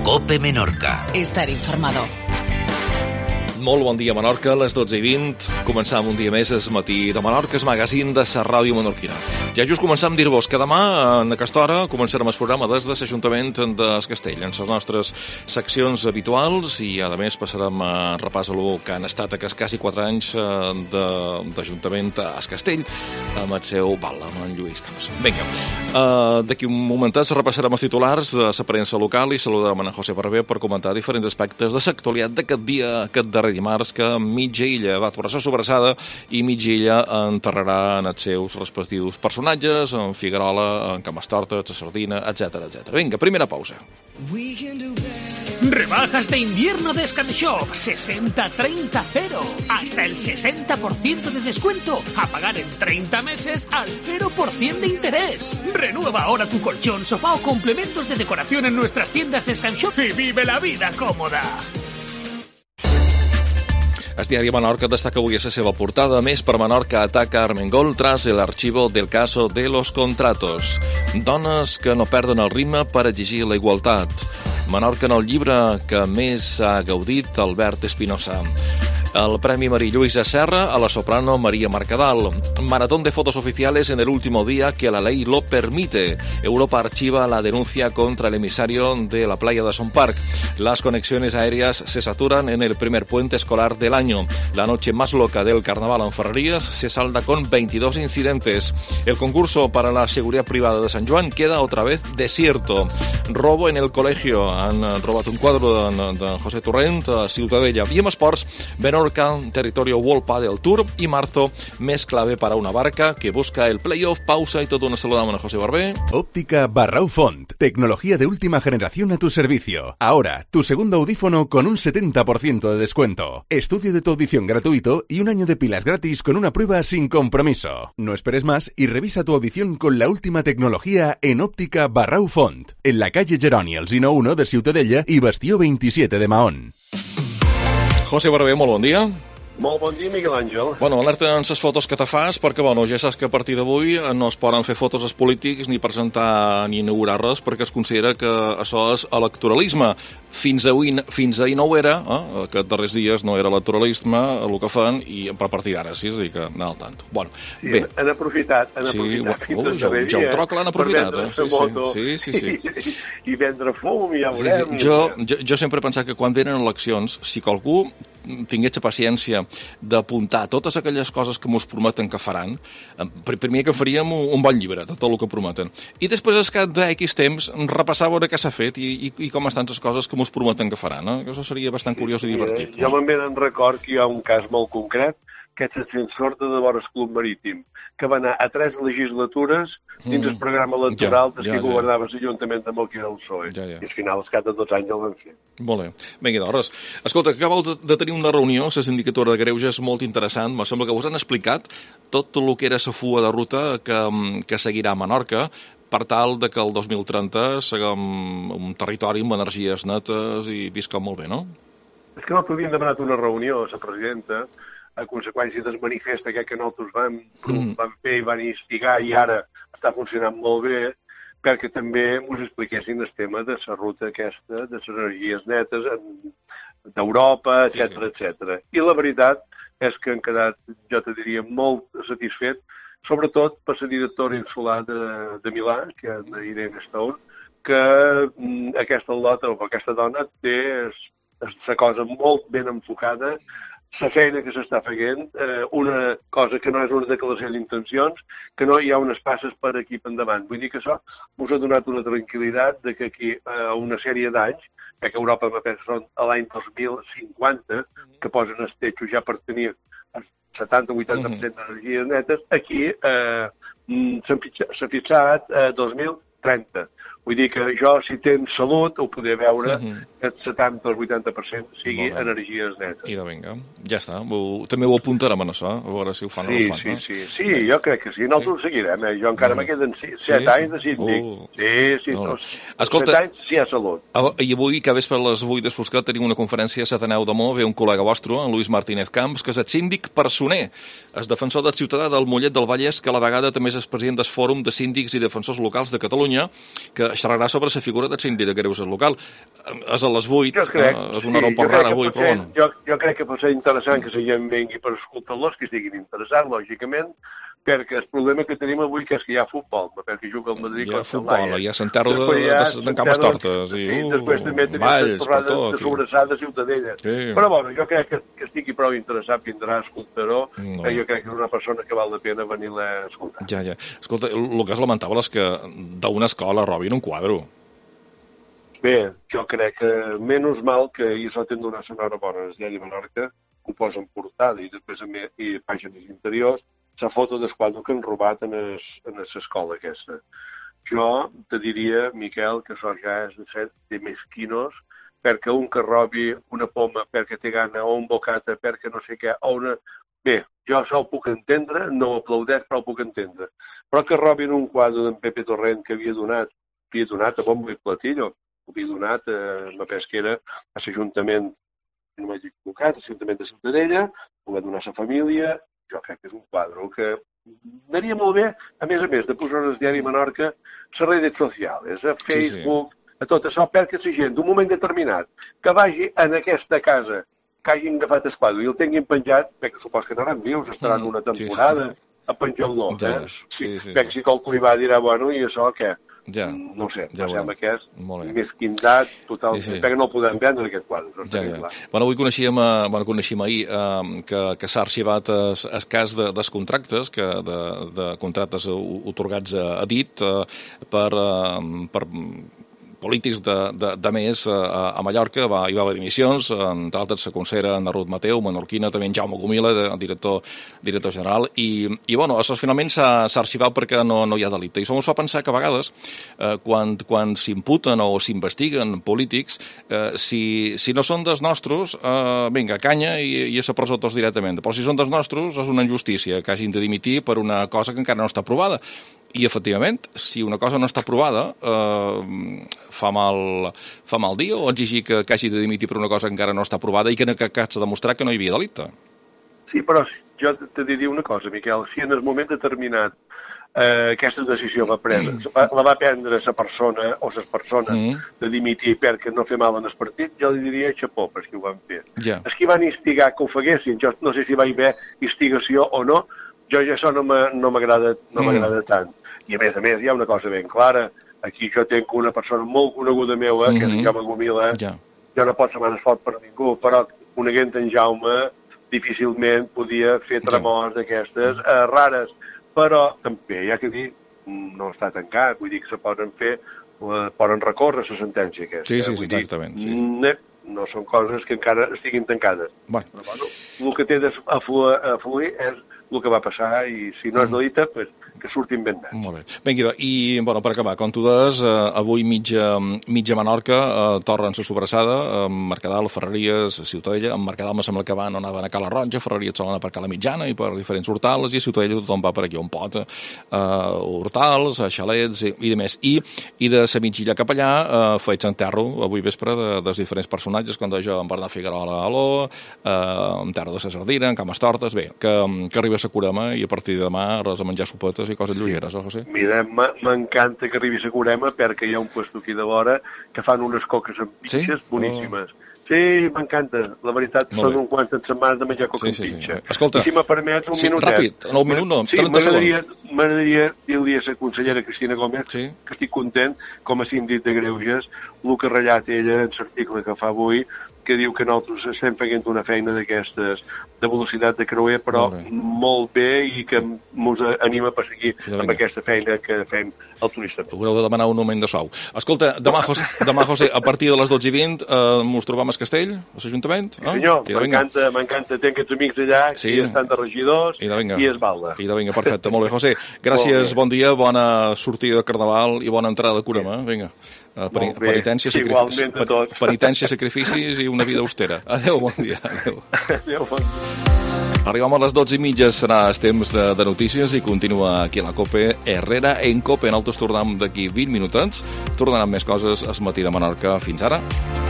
COPE Menorca. Estar informado. Molt bon dia, Menorca, a les 12:20. Començam un dia més el matí de Menorca, el magazín de la ràdio menorquina. Ja just començam a dir-vos que demà, en aquesta hora, començarem el programa des de l'Ajuntament de Castell, en les nostres seccions habituals, i a més passarem a repàs el que han estat aquests quasi 4 anys d'Ajuntament a Castell, amb el seu val, amb en Lluís Camps. Vinga, d'aquí un momentet repassarem els titulars de la premsa local i saludarem en José Barber per comentar diferents aspectes de l'actualitat d'aquest dia, aquest darrer dimarts, que mitja illa va tornar a ser sobrassada i mitja illa enterrarà en els seus respectius personatges, en Figuerola, en Camastorta, la Sardina, etc. Vinga, primera pausa. Rebajas de invierno de Scanshop, 60-30-0. Hasta el 60% de descuento. A pagar en 30 meses al 0% de interés. Renueva ahora tu colchón, sofá o complementos de decoración en nuestras tiendas de Scanshop y vive la vida cómoda. El diari Menorca destaca avui a la seva portada. Més per Menorca ataca Armengol tras el archivo del caso de los contratos. Dones que no perden el ritme per exigir la igualtat. Menorca en el llibre que més ha gaudit Albert Espinosa. El Premi María Luisa Serra a la soprano María Mercadal. Maratón de fotos oficiales en el último día que la ley lo permite. Europa archiva la denuncia contra el emisario de la playa de Son Parc. Las conexiones aéreas se saturan en el primer puente escolar del año. La noche más loca del carnaval en Ferrerías se salda con 22 incidentes. El concurso para la seguridad privada de San Joan queda otra vez desierto. Robo en el colegio. Han robat un quadre de José Torrent a Ciutadella. I en esports, Menorca, territorio World Padel Tour, y marzo, mes clave para una barca que busca el playoff. Pausa y todo. Nos saludamos a José Barber. Óptica Barrau Font. Tecnología de última generación a tu servicio. Ahora, tu segundo audífono con un 70% de descuento. Estudio de tu audición gratuito y un año de pilas gratis con una prueba sin compromiso. No esperes más y revisa tu audición con la última tecnología en Óptica Barrau Font. En la calle Geroni, Alsina 1 de Ciutadella y Bastió 27 de Mahón. José Barber, molt bon dia. Molt bon dia, Miguel Àngel. Bueno, alerta en les fotos que te fas, perquè ja saps que a partir d'avui no es poden fer fotos als polítics, ni presentar ni inaugurar res, perquè es considera que això és electoralisme. Fins ahir no ho era, aquests darrers dies no era electoralisme el que fan, i a partir d'ara sí, és a dir que anar al tanto. Bueno, sí, bé. Han aprofitat Ja ho troc, l'han aprofitat. Sí. I vendre fum, ja veurem. Jo sempre he pensat que quan venen eleccions, si qualcú tingués la paciència d'apuntar totes aquelles coses que mos prometen que faran, primer que faríem un bon llibre de tot el que prometen. I després, al cap d'X temps, repassar a veure què s'ha fet i com estan les coses que mos prometen que faran. Això seria bastant curiós i divertit. Jo me'n ve en record que hi ha un cas molt concret, que és l'ascensor de Devores Club Marítim, que va anar a 3 legislatures dins el programa electoral des que governava l'Ajuntament amb el que era el PSOE. I al final, al cap de 2 anys, el van fer. Molt bé. Vinga, doncs, escolta, acabeu de tenir una reunió, la sindicatura de Greuges, molt interessant. Me sembla que us han explicat tot el que era la fuga de ruta que seguirà a Menorca, per tal de que el 2030 seguim un territori amb energies netes i visquem molt bé, no? És que nosaltres havíem demanat una reunió a la presidenta a conseqüència del manifest que nosaltres vam fer i van instigar i ara està funcionant molt bé, perquè també us expliquessin el tema de la ruta aquesta, de les energies netes d'Europa, etc. I la veritat és que han quedat, jo te diria, molt satisfet, sobretot per la directora insular de Milà, que és Irene Stone, que aquesta dona té la cosa molt ben enfocada, la feina que s'està fent, una cosa que no és una declaració d'intencions, que no hi ha unes passes per aquí per endavant. Vull dir que això us ha donat una tranquil·litat de que aquí a una sèrie d'anys, que Europa me pensa són a l'any 2050, que posen els teixos ja per tenir el 70-80% d'energies netes, aquí s'ha fixat 2030. Vull dir que jo, si tens salut, ho podré veure que el 70 o el 80% sigui energies netes. I de vinga, ja està. També ho apuntarem en això, a veure si ho fan o no ho fan. Sí, jo crec que sí. Nosaltres ho seguirem. Jo encara me queden 7 anys de síndic. Sí. 7 anys si hi ha salut. I avui, que ves per les 8 d'Esfoscat, tenim una conferència a Sataneu d'Amor, ve un col·lega vostre, en Luis Martínez Camps, que és el síndic personer, el defensor del ciutadà del Mollet del Vallès, que a la vegada també és el president del Fòrum de Síndics i Defensors Locals de Catalunya, que xerrarà sobre la figura del síndic de Greuges local. És a les 8, és una hora un poc rara avui, però bueno. Jo crec que pot ser interessant que la gent vengui per escoltar-los, que estiguin interessats, lògicament, perquè el problema que tenim avui és que hi ha futbol, perquè juga el Madrid contra el Laia. Hi ha l'enterro de cames tortes. I després també tenim les torrades de sobrassada Ciutadella. Però bueno, jo crec que estigui prou interessat, vindrà a escoltar-ho, jo crec que és una persona que val la pena venir-la a escoltar. Ja. Escolta, el que és lamentable és que d'una escola robin un quadre. Bé, jo crec que menys mal que hi s'ho donat l'enhorabona al diari Menorca, ho posen portada i després i pàgines interiors, la foto del quadre que han robat en l'escola aquesta. Jo te diria, Miquel, que això ja és de fet de mesquinos, perquè un que robi una poma perquè té gana, o un bocata perquè no sé què, o una... Bé, jo això ho puc entendre, no ho aplaudeix, però ho puc entendre. Però que robin un quadre d'en Pepe Torrent que havia donat a bombo i platillo, ho havia donat a pesquera a l'Ajuntament, no m'he equivocat, a l'Ajuntament de Ciutadella, ho va donar a la família, jo crec que és un quadre que anaria molt bé, a més, de posar al diari Menorca les redes socials, a Facebook, a tot això, perquè la gent d'un moment determinat que vagi en aquesta casa, que hagin agafat el quadre i el tinguin penjat, perquè supos que anaran vius, estaran una temporada a penjar-lo. Perquè si qualcú hi va dirà, bueno, i això què? No ho sé, sembla que és mesquindat total, perquè no el podem vendre aquest quadre. Bueno, avui coneixíem ahir que s'ha arxivat el cas dels contractes, de contractes otorgats a dit per polítics de més a Mallorca. Hi va haver dimissions, entre altres la consellera Ana Ruth Mateu, menorquina, també en Jaume Gomila, el director general, i bueno, això finalment s'ha arxivat perquè no hi ha delicte. I això ens fa pensar que a vegades, quan s'imputen o s'investiguen polítics, si no són dels nostres, vinga, canya i a la presó tots directament. Però si són dels nostres, és una injustícia que hagin de dimitir per una cosa que encara no està aprovada. I, efectivament, si una cosa no està aprovada, fa mal dir o exigir que hagi de dimitir per una cosa que encara no està aprovada i que en aquest cas s'ha demostrat que no hi havia delicte. Sí, però jo te diria una cosa, Miquel. Si en el moment determinat aquesta decisió la va prendre la persona o les persones de dimitir perquè no fer mal en el partit, jo li diria xapó per qui ho van fer. Els que van instigar que ho feguessin, jo no sé si va haver instigació o no, jo això no m'agrada tant. I a més, hi ha una cosa ben clara. Aquí jo tenc una persona molt coneguda meva, que és en Jaume Gomila. Jo no pot ser mans fort per ningú, però coneguent en Jaume difícilment podia fer tremors d'aquestes rares. Però també hi ha que dir, no està tancat, vull dir que se poden recórrer la sentència aquesta. Sí, exactament. No són coses que encara estiguin tancades. Però bueno, el que té a fluir és el que va passar i si no és delicte, que surtin ben bé. Molt bé. Vinga, i per acabar, com tu deies, avui mitja Menorca torren la sobrassada, Mercadal, Ferreries, Ciutadella. En Mercadal me sembla que anaven a Cala Roja, Ferreries solen anar per Cala Mitjana i per diferents hortals, i a Ciutadella tothom va per aquí on pot, hortals, xalets i demés. I de la mitjilla cap allà faig enterro avui vespre dels diferents personatges, com deia jo, en Bernat Figuerola a Aló, enterro de la Sardina, en Cames Tortes, bé, que arriba la Curema i a partir de demà res a menjar sopetes i coses lleugeres, José? Mira, m'encanta que arribi la Curema perquè hi ha un puesto aquí de vora que fan unes coques amb pitxes boníssimes. Sí, m'encanta. La veritat, són un quants setmanes de menjar coca amb pitxa. Escolta, i si me permets un minutet. Ràpid, en un minut no, 30 segons. M'agradaria dir-li a la consellera Cristina Gómez que estic content, com a síndic de Greuges, el que ha ratllat ella en l'article que fa avui, que diu que nosaltres estem fent una feina d'aquestes de velocitat de creuer, però molt bé i que ens anima a seguir amb aquesta feina que fem al turista. Haureu de demanar un augment de sou. Escolta, demà, José, a partir de les 12:20 ens trobam al Castell, a l'Ajuntament? Sí, senyor, m'encanta. Tenc aquests amics allà que estan de regidors i es balda. I de vinga, perfecte. Molt bé, José. Gràcies, bon dia, bona sortida de Carnaval i bona entrada de Curema. Vinga. Penitència, sacrificis i una vida austera. Adéu, bon dia. Adéu, bon dia. Arribem a les 12:30, serà el temps de notícies i continua aquí a la COPE Herrera en COPE. Nosaltres tornem d'aquí 20 minutets. Tornaran més coses al matí de Menorca. Fins ara.